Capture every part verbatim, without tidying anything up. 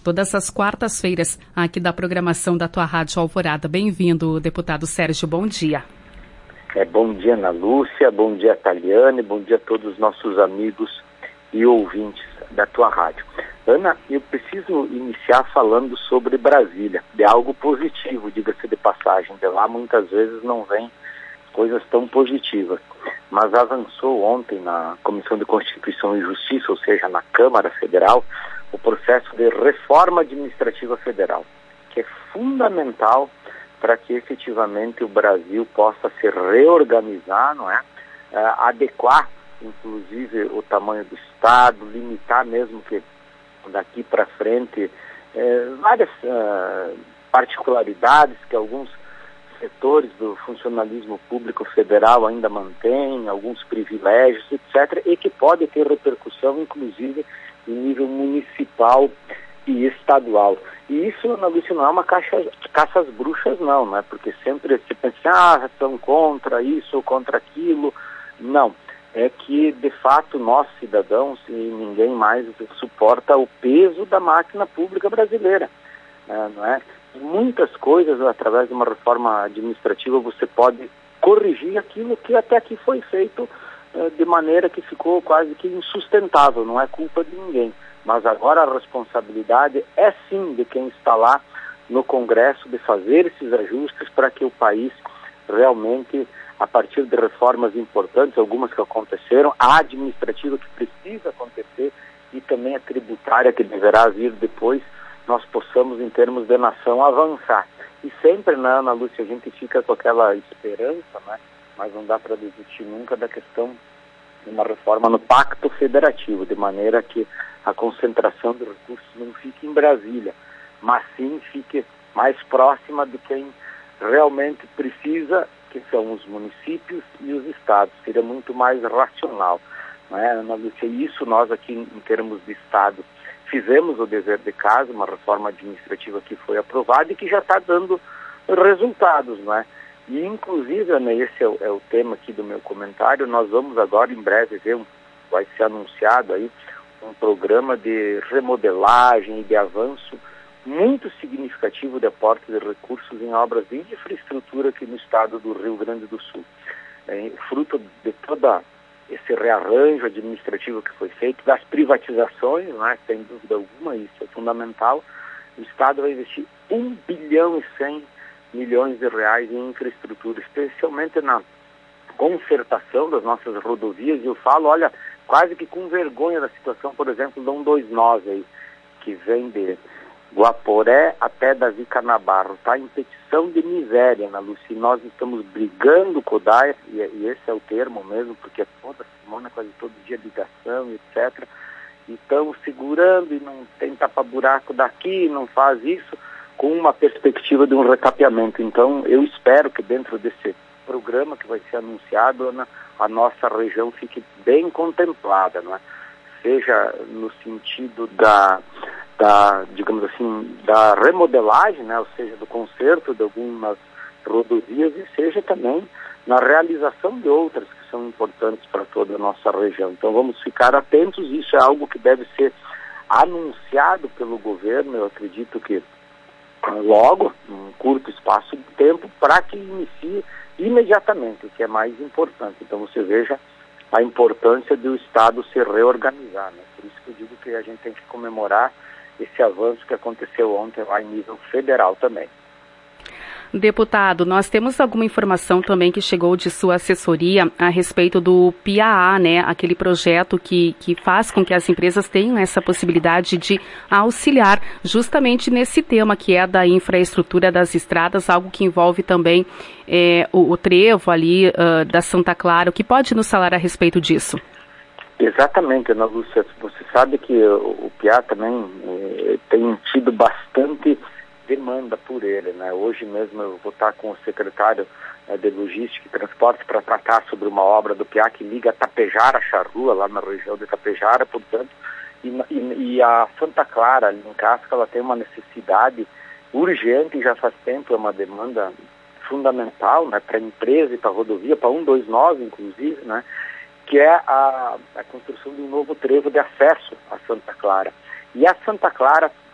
todas as quartas-feiras, aqui da programação da tua Rádio Alvorada. Bem-vindo, deputado Sérgio, bom dia. É, bom dia, Ana Lúcia, bom dia, Taliane, bom dia a todos os nossos amigos e ouvintes da tua rádio. Ana, eu preciso iniciar falando sobre Brasília, de algo positivo, diga-se de passagem. De lá muitas vezes não vem coisas tão positivas, mas avançou ontem na Comissão de Constituição e Justiça, ou seja, na Câmara Federal, o processo de reforma administrativa federal, que é fundamental para que efetivamente o Brasil possa se reorganizar, não é? Uh, adequar, inclusive, o tamanho do Estado, limitar mesmo que daqui para frente eh, várias uh, particularidades que alguns setores do funcionalismo público federal ainda mantêm, alguns privilégios, etcétera, e que pode ter repercussão, inclusive, em nível municipal e estadual. E isso, Ana Lúcia, não é uma caixa, caça às bruxas, não, né? Porque sempre se pensa, ah, são contra isso ou contra aquilo. Não. É que, de fato, nós, cidadãos, e ninguém mais suporta o peso da máquina pública brasileira, né? Não é? Muitas coisas, através de uma reforma administrativa, você pode corrigir aquilo que até aqui foi feito uh, de maneira que ficou quase que insustentável, não é culpa de ninguém. Mas agora a responsabilidade é sim de quem está lá no Congresso de fazer esses ajustes para que o país realmente, a partir de reformas importantes, algumas que aconteceram, a administrativa que precisa acontecer e também a tributária que deverá vir depois, nós possamos, em termos de nação, avançar. E sempre, né, Ana Lúcia, a gente fica com aquela esperança, né, mas não dá para desistir nunca da questão de uma reforma no Pacto Federativo, de maneira que a concentração de recursos não fique em Brasília, mas sim fique mais próxima de quem realmente precisa, que são os municípios e os estados. Seria muito mais racional, né, Ana Lúcia? E isso nós aqui, em termos de estado, fizemos o dever de casa, uma reforma administrativa que foi aprovada e que já está dando resultados, não é? E, inclusive, Ana, esse é o, é o tema aqui do meu comentário, nós vamos agora, em breve, ver, um, vai ser anunciado aí, um programa de remodelagem e de avanço muito significativo de aporte de recursos em obras de infraestrutura aqui no estado do Rio Grande do Sul. É, fruto de toda esse rearranjo administrativo que foi feito, das privatizações, né, sem dúvida alguma, isso é fundamental, o Estado vai investir um bilhão e cem milhões de reais em infraestrutura, especialmente na consertação das nossas rodovias, e eu falo, olha, quase que com vergonha da situação, por exemplo, da cento e vinte e nove aí, que vem de Guaporé até Davi Canabarro, está em petição de miséria, Ana Lúcia, e nós estamos brigando com o D A E, e, e esse é o termo mesmo, porque é toda semana, quase todo dia ligação, etcétera. E estamos segurando e não tem tapa-buraco daqui, não faz isso, com uma perspectiva de um recapeamento. Então, eu espero que dentro desse programa que vai ser anunciado, Ana, a nossa região fique bem contemplada, não é? Seja no sentido da... da, digamos assim, da remodelagem, né, ou seja, do conserto de algumas rodovias, e seja também na realização de outras que são importantes para toda a nossa região. Então vamos ficar atentos, isso é algo que deve ser anunciado pelo governo, eu acredito que logo, num curto espaço de tempo, para que inicie imediatamente, o que é mais importante. Então você veja a importância do Estado se reorganizar, né? Por isso que eu digo que a gente tem que comemorar esse avanço que aconteceu ontem lá em nível federal também. Deputado, nós temos alguma informação também que chegou de sua assessoria a respeito do P I A A, né? Aquele projeto que, que faz com que as empresas tenham essa possibilidade de auxiliar justamente nesse tema que é da infraestrutura das estradas, algo que envolve também é, o, o trevo ali uh, da Santa Clara. O que pode nos falar a respeito disso? Exatamente, Ana Lúcia. Você sabe que o P I A também eh, tem tido bastante demanda por ele, né? Hoje mesmo eu vou estar com o secretário eh, de Logística e Transporte para tratar sobre uma obra do P I A que liga Tapejara a Charrua, lá na região de Tapejara, portanto, e, e, e a Santa Clara, ali em Casca, ela tem uma necessidade urgente, já faz tempo, é uma demanda fundamental, né, para a empresa e para a rodovia, para cento e vinte e nove, inclusive, né, que é a, a construção de um novo trevo de acesso a Santa Clara. E a Santa Clara,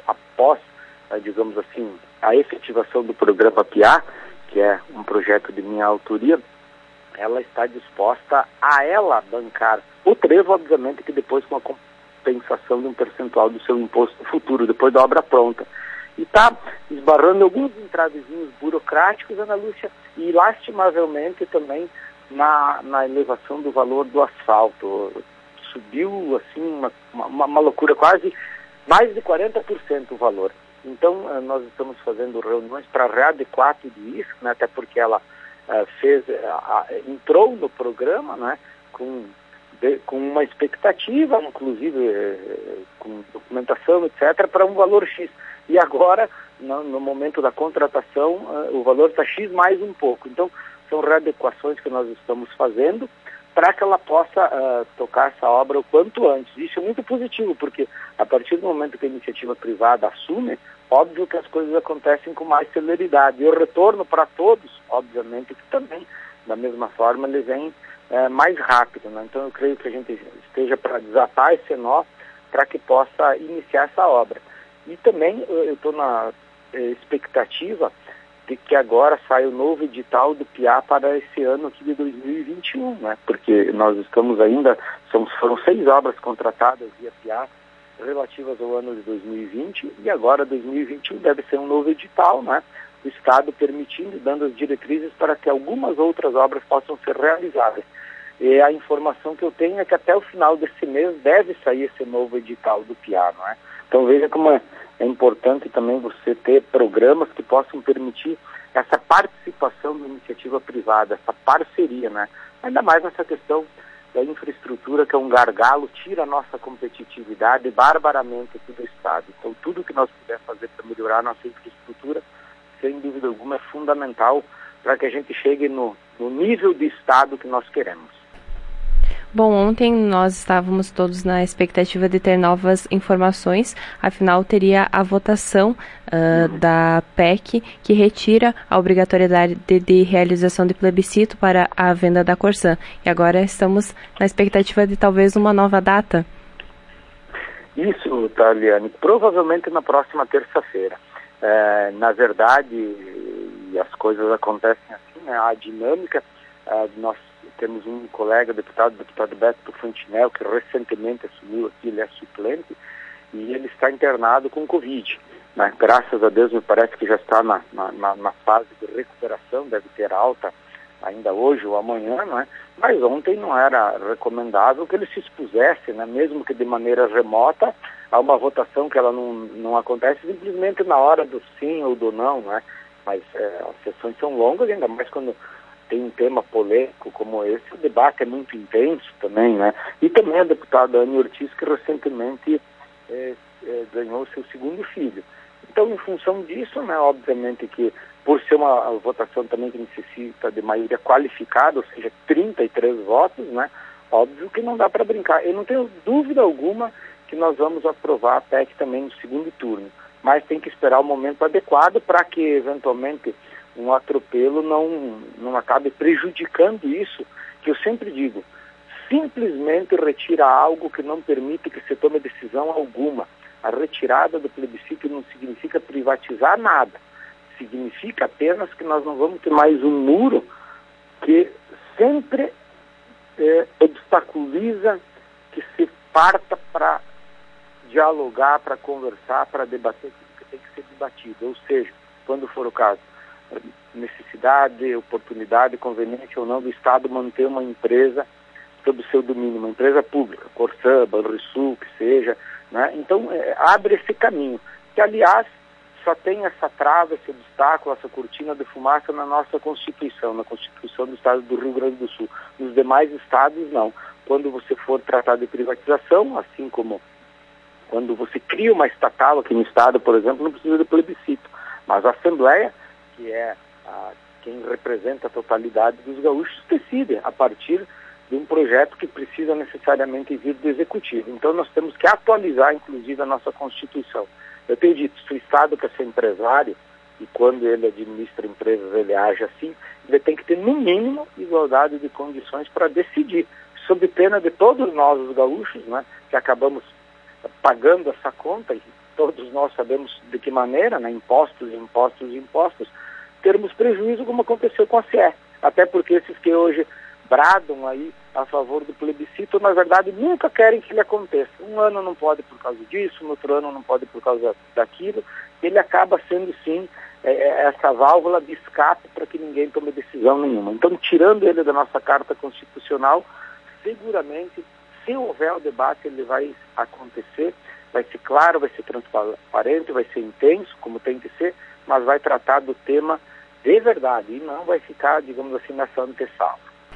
após, digamos assim, a efetivação do programa P I A, que é um projeto de minha autoria, ela está disposta a ela bancar o trevo, obviamente, que depois com a compensação de um percentual do seu imposto futuro, depois da obra pronta. E está esbarrando alguns entravezinhos burocráticos, Ana Lúcia, e lastimavelmente também na, na elevação do valor do asfalto. Subiu, assim, uma, uma, uma loucura, quase mais de quarenta por cento o valor. Então, nós estamos fazendo reuniões para readequar tudo isso, né, até porque ela uh, fez, uh, entrou no programa, né, com, de, com uma expectativa, inclusive uh, com documentação, etcétera, para um valor X. E agora, no, no momento da contratação, uh, o valor está X mais um pouco. Então, são readequações que nós estamos fazendo para que ela possa uh, tocar essa obra o quanto antes. Isso é muito positivo, porque a partir do momento que a iniciativa privada assume, óbvio que as coisas acontecem com mais celeridade. E o retorno para todos, obviamente, que também, da mesma forma, ele vem uh, mais rápido, né? Então, eu creio que a gente esteja para desatar esse nó para que possa iniciar essa obra. E também eu estou na eh, expectativa de que agora saia o novo edital do P I A para esse ano aqui de dois mil e vinte e um, né? Porque nós estamos ainda, somos, foram seis obras contratadas via P I A relativas ao ano de dois mil e vinte e agora dois mil e vinte e um deve ser um novo edital, né? O Estado permitindo e dando as diretrizes para que algumas outras obras possam ser realizadas. E a informação que eu tenho é que até o final desse mês deve sair esse novo edital do P I A, não é? Então veja como é, é importante também você ter programas que possam permitir essa participação da iniciativa privada, essa parceria, né? Ainda mais nessa questão da infraestrutura, que é um gargalo, tira a nossa competitividade barbaramente aqui do Estado. Então tudo que nós pudermos fazer para melhorar a nossa infraestrutura, sem dúvida alguma, é fundamental para que a gente chegue no, no nível de Estado que nós queremos. Bom, ontem nós estávamos todos na expectativa de ter novas informações, afinal teria a votação uh, uhum. da P E C que retira a obrigatoriedade de, de realização de plebiscito para a venda da Corsã. E agora estamos na expectativa de talvez uma nova data. Isso, Taliane, provavelmente na próxima terça-feira. É, na verdade, e as coisas acontecem assim, né? A dinâmica, uh, nós temos um colega, deputado, deputado Beto Fantinel, que recentemente assumiu aqui, ele é suplente, e ele está internado com Covid. Né? Graças a Deus, me parece que já está na, na, na fase de recuperação, deve ter alta ainda hoje ou amanhã, não é? Mas ontem não era recomendável que ele se expusesse, né? Mesmo que de maneira remota, a uma votação que ela não, não acontece simplesmente na hora do sim ou do não, não é? Mas é, as sessões são longas, ainda mais quando tem um tema polêmico como esse, o debate é muito intenso também, né? E também a deputada Anne Ortiz, que recentemente é, é, ganhou seu segundo filho. Então, em função disso, né, obviamente que por ser uma votação também que necessita de maioria qualificada, ou seja, trinta e três votos, né, óbvio que não dá para brincar. Eu não tenho dúvida alguma que nós vamos aprovar a P E C também no segundo turno, mas tem que esperar o momento adequado para que, eventualmente, um atropelo não, não acabe prejudicando isso, que eu sempre digo, simplesmente retira algo que não permite que se tome decisão alguma. A retirada do plebiscito não significa privatizar nada, significa apenas que nós não vamos ter mais um muro que sempre é, obstaculiza que se parta para dialogar, para conversar, para debater tudo que tem que ser debatido, ou seja, quando for o caso, necessidade, oportunidade, conveniente ou não do Estado manter uma empresa sob o seu domínio, uma empresa pública, Corsã, Banrisul, que seja, né? Então é, abre esse caminho, que aliás só tem essa trava, esse obstáculo, essa cortina de fumaça na nossa Constituição, na Constituição do Estado do Rio Grande do Sul. Nos demais estados não. Quando você for tratar de privatização, assim como quando você cria uma estatal aqui no Estado, por exemplo, não precisa de plebiscito, mas a Assembleia, que é a, quem representa a totalidade dos gaúchos, decide a partir de um projeto que precisa necessariamente vir do Executivo. Então nós temos que atualizar, inclusive, a nossa Constituição. Eu tenho dito, se o Estado quer ser empresário, e quando ele administra empresas ele age assim, ele tem que ter, no mínimo, igualdade de condições para decidir, sob pena de todos nós, os gaúchos, né, que acabamos pagando essa conta, e todos nós sabemos de que maneira, né, impostos, impostos, impostos, termos prejuízo como aconteceu com a C E. Até porque esses que hoje bradam aí a favor do plebiscito, na verdade nunca querem que ele aconteça. Um ano não pode por causa disso, no outro ano não pode por causa daquilo. Ele acaba sendo sim é, essa válvula de escape para que ninguém tome decisão nenhuma. Então, tirando ele da nossa Carta Constitucional, seguramente, se houver o debate, ele vai acontecer, vai ser claro, vai ser transparente, vai ser intenso, como tem que ser, mas vai tratar do tema de verdade e não vai ficar, digamos assim, nessa antessala.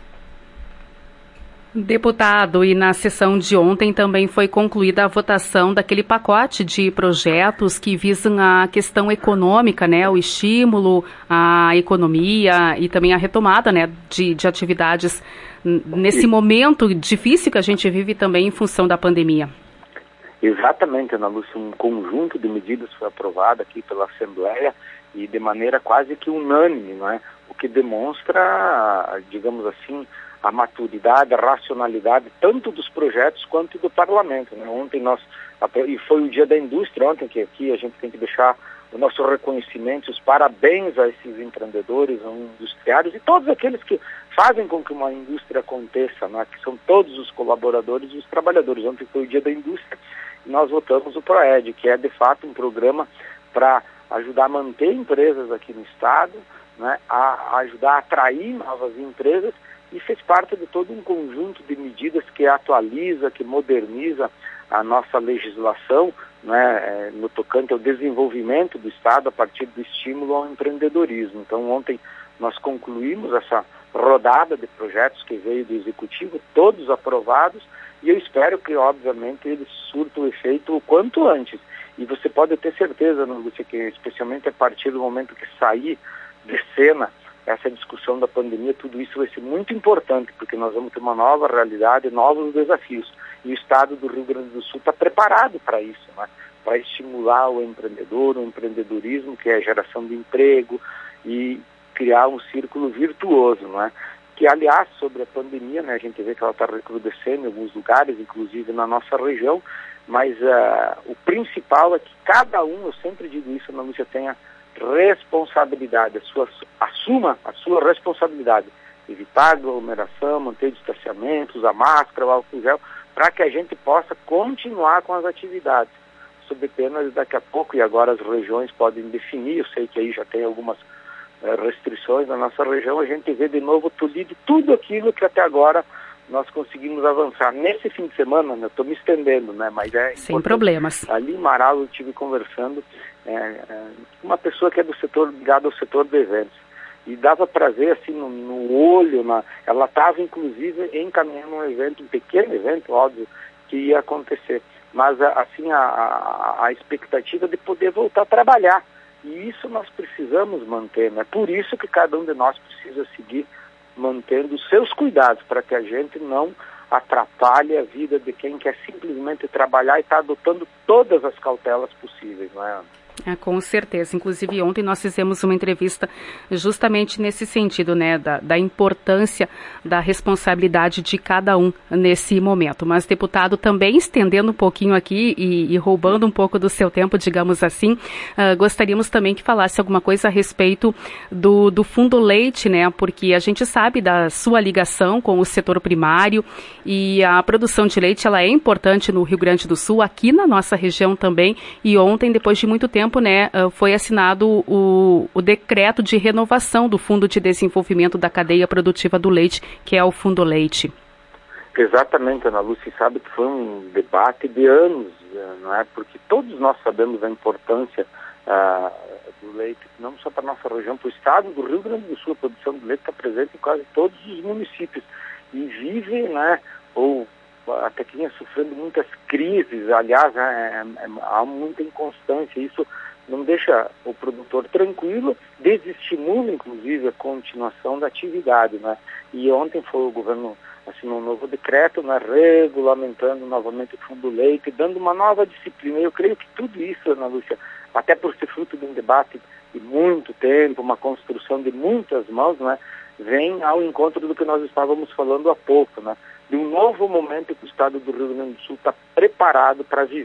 Deputado, e na sessão de ontem também foi concluída a votação daquele pacote de projetos que visam a questão econômica, né, o estímulo à economia e também a retomada, né, de, de atividades nesse momento difícil que a gente vive também em função da pandemia. Exatamente, Ana Lúcia, um conjunto de medidas foi aprovado aqui pela Assembleia e de maneira quase que unânime, não é? O que demonstra, digamos assim, a maturidade, a racionalidade, tanto dos projetos quanto do parlamento, né? Ontem nós, e foi o dia da indústria ontem, que aqui a gente tem que deixar o nosso reconhecimento, os parabéns a esses empreendedores, industriários e todos aqueles que fazem com que uma indústria aconteça, né? Que são todos os colaboradores e os trabalhadores. Ontem foi o dia da indústria e nós votamos o PROED, que é de fato um programa para ajudar a manter empresas aqui no estado, né? a, a ajudar a atrair novas empresas, e fez parte de todo um conjunto de medidas que atualiza, que moderniza a nossa legislação, né, no tocante ao desenvolvimento do Estado a partir do estímulo ao empreendedorismo. Então, ontem nós concluímos essa rodada de projetos que veio do Executivo, todos aprovados, e eu espero que, obviamente, eles surtam o efeito o quanto antes. E você pode ter certeza, Lúcia, que especialmente a partir do momento que sair de cena essa discussão da pandemia, tudo isso vai ser muito importante, porque nós vamos ter uma nova realidade, novos desafios. E o Estado do Rio Grande do Sul está preparado para isso, né? Para estimular o empreendedor, o empreendedorismo, que é a geração de emprego, e criar um círculo virtuoso, não é? Que, aliás, sobre a pandemia, né, a gente vê que ela está recrudescendo em alguns lugares, inclusive na nossa região, mas uh, o principal é que cada um, eu sempre digo isso, Ana Lúcia, tenha responsabilidade, a sua, assuma a sua responsabilidade, evitar aglomeração, manter distanciamento, usar máscara, álcool gel, para que a gente possa continuar com as atividades, sob pena de daqui a pouco, e agora as regiões podem definir, eu sei que aí já tem algumas eh, restrições na nossa região, a gente vê de novo tolhido tudo aquilo que até agora nós conseguimos avançar. Nesse fim de semana, né, eu estou me estendendo, né, mas é sem problemas. Ali em Marau eu estive conversando com é, é, uma pessoa que é do setor, ligada ao setor de eventos, e dava para ver assim no, no olho, na, ela estava inclusive encaminhando um evento, um pequeno evento, óbvio, que ia acontecer, mas assim a, a, a expectativa de poder voltar a trabalhar, e isso nós precisamos manter, né? Por isso que cada um de nós precisa seguir mantendo os seus cuidados, para que a gente não atrapalhe a vida de quem quer simplesmente trabalhar e está adotando todas as cautelas possíveis, não é, Ana? É, com certeza. Inclusive, ontem nós fizemos uma entrevista justamente nesse sentido, né, da, da importância da responsabilidade de cada um nesse momento. Mas, deputado, também estendendo um pouquinho aqui e, e roubando um pouco do seu tempo, digamos assim, uh, gostaríamos também que falasse alguma coisa a respeito do, do Fundo Leite, né, porque a gente sabe da sua ligação com o setor primário e a produção de leite, ela é importante no Rio Grande do Sul, aqui na nossa região também, e ontem, depois de muito tempo, né, foi assinado o, o decreto de renovação do Fundo de Desenvolvimento da Cadeia Produtiva do Leite, que é o Fundo Leite. Exatamente, Ana Lúcia, sabe que foi um debate de anos, não é? Porque todos nós sabemos a importância uh, do leite, não só para a nossa região, para o estado do Rio Grande do Sul. A produção do leite está presente em quase todos os municípios e vive, né, ou até que vinha sofrendo muitas crises, aliás, é, é, há muita inconstância, isso não deixa o produtor tranquilo, desestimula inclusive a continuação da atividade, né? E ontem foi o governo assinou um novo decreto, né, regulamentando novamente o Fundo Leite, dando uma nova disciplina. Eu creio que tudo isso, Ana Lúcia, até por ser fruto de um debate de muito tempo, uma construção de muitas mãos, né, vem ao encontro do que nós estávamos falando há pouco, né? De um novo momento que o estado do Rio Grande do Sul está preparado para viver.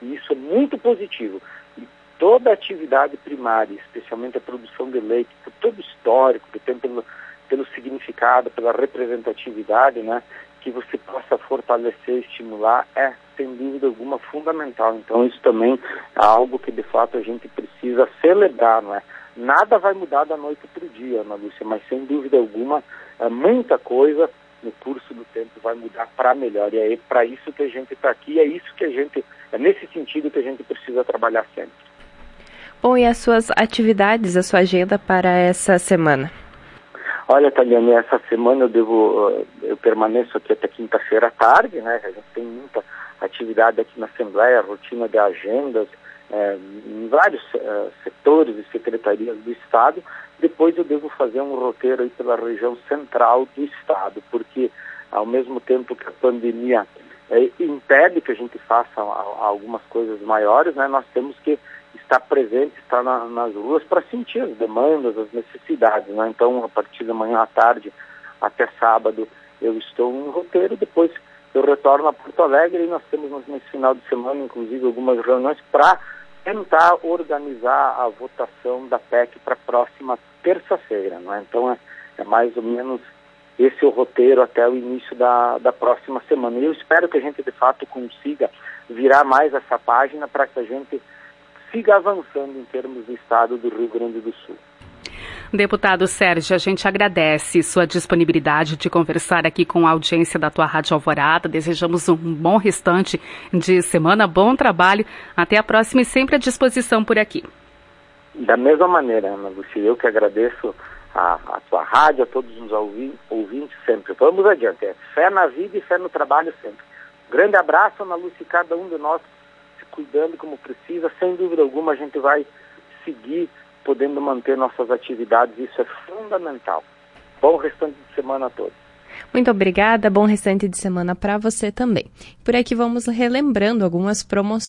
E isso é muito positivo. E toda a atividade primária, especialmente a produção de leite, por todo o histórico que tem pelo, pelo significado, pela representatividade, né, que você possa fortalecer, estimular, é, sem dúvida alguma, fundamental. Então isso também é algo que de fato a gente precisa celebrar, não é? Nada vai mudar da noite para o dia, Ana Lúcia, mas sem dúvida alguma, é, muita coisa no curso do tempo vai mudar para melhor. E é para isso que a gente está aqui, é isso que a gente, é nesse sentido que a gente precisa trabalhar sempre. Bom, e as suas atividades, a sua agenda para essa semana? Olha, Taliane, essa semana eu devo, eu permaneço aqui até quinta-feira à tarde, né? A gente tem muita atividade aqui na Assembleia, rotina de agendas, é, em vários é, setores e secretarias do Estado. Depois eu devo fazer um roteiro aí pela região central do Estado, porque ao mesmo tempo que a pandemia é, impede que a gente faça a, a algumas coisas maiores, né? Nós temos que estar presente, estar na, nas ruas para sentir as demandas, as necessidades, né? Então, a partir da manhã à tarde até sábado eu estou em roteiro, depois eu retorno a Porto Alegre e nós temos nesse final de semana, inclusive, algumas reuniões para tentar organizar a votação da P E C para a próxima terça-feira, né? Então, é, é mais ou menos esse o roteiro até o início da, da próxima semana. E eu espero que a gente, de fato, consiga virar mais essa página para que a gente siga avançando em termos do estado do Rio Grande do Sul. Deputado Sérgio, a gente agradece sua disponibilidade de conversar aqui com a audiência da tua Rádio Alvorada. Desejamos um bom restante de semana, bom trabalho. Até a próxima e sempre à disposição por aqui. Da mesma maneira, Ana Lúcia, eu que agradeço a, a tua rádio, a todos os ouvintes sempre. Vamos adiante, é fé na vida e fé no trabalho sempre. Grande abraço, Ana Lúcia, e cada um de nós cuidando como precisa, sem dúvida alguma a gente vai seguir podendo manter nossas atividades, isso é fundamental. Bom restante de semana a todos. Muito obrigada, bom restante de semana para você também. Por aqui vamos relembrando algumas promoções